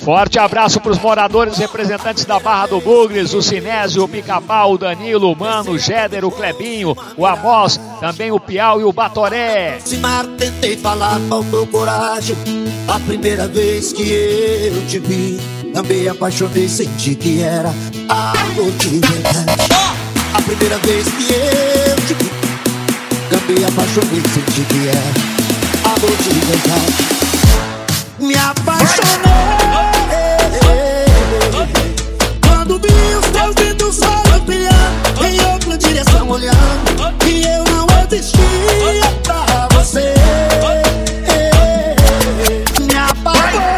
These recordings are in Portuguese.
Forte abraço para os moradores representantes da Barra do Bugres, o Sinésio, o Pica-Pau, o Danilo, o Mano, o Géder, o Clebinho, o Amós, também o Piau e o Batoré. Tentei falar, faltou coragem. A primeira vez que eu te vi, também apaixonei, senti que era amor de verdade. A primeira vez que eu te vi, também apaixonei, senti que era amor de verdade. Me apaixonei quando vi os teus lindos olhos brilhando em outra direção olhando, e eu não existia pra você. Me apaixonei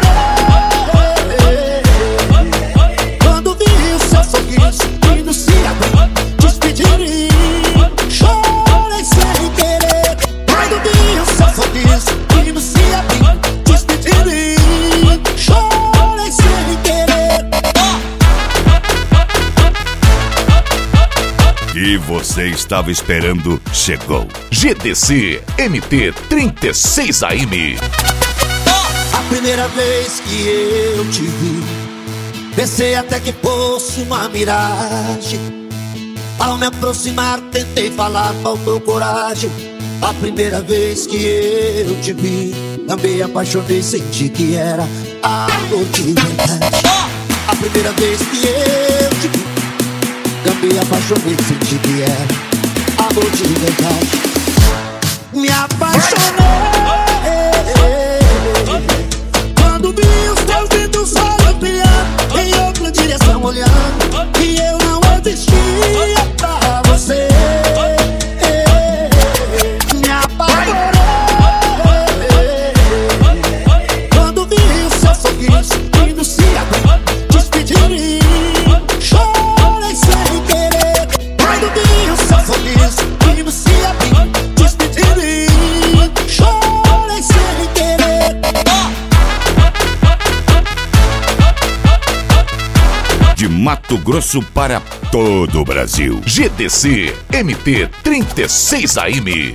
quando vi o seu sorriso indo se abrir, despedir. Chorei sem querer quando vi o seu sorriso indo se abrir, despedir. Chorei sem querer. E você estava esperando, chegou. GDC MT 36 AM. A primeira vez que eu te vi, pensei até que fosse uma miragem. Ao me aproximar tentei falar, faltou coragem. A primeira vez que eu te vi, também apaixonei, senti que era amor de verdade. A primeira vez que eu te vi, também apaixonei, senti que era amor de verdade. Me apaixonei quando vi os teus lindos olhos brilhando em outra direção olhando, e eu não existia pra você. Me apaixonei quando vi o seu sorriso indo se abrir, despedir. Chorei sem querer quando vi o seu sorriso indo se abrir, despedir. Chorei sem querer. De Mato Grosso para todo o Brasil. GDC MT 36 AM.